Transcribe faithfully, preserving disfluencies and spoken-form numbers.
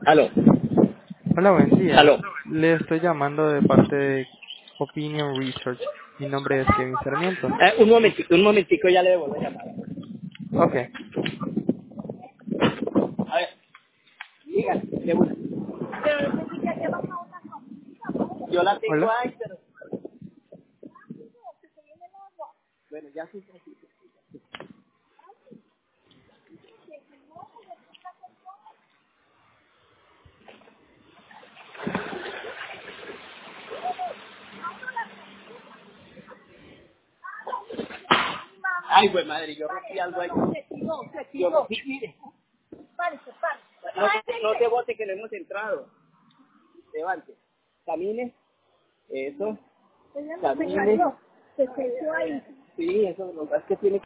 Aló, Hola, buen día. aló. Le estoy llamando de parte de Opinion Research. Mi nombre es Kevin Sarmiento. Eh, un momentico, un momentico, ya le devuelvo la llamada. Ok. A ver, diga, de una. Yo la tengo Hola. ahí, pero bueno, ya sí. Ay, pues madre, yo rompí algo ahí. Yo rompí, mire. No, te- no te bote que no hemos entrado. Levante. Camine. Eso. Camine. Sí, eso lo que pasa es que tiene